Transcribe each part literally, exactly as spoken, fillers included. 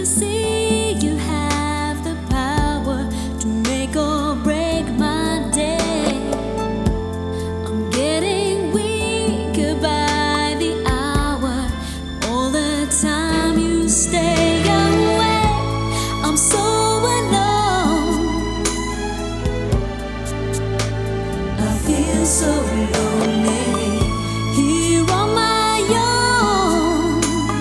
see you have the power to make or break my day. I'm getting weaker by the hour. All the time you stay away, I'm so alone. I feel so lonely here on my own.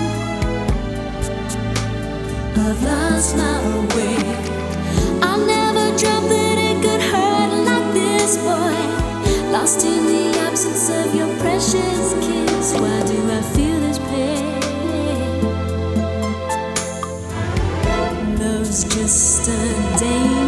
I've lost my way. I never dreamt that it could hurt like this, boy. Lost in the absence of your precious kiss. Why do I feel this pain? Love's just a danger.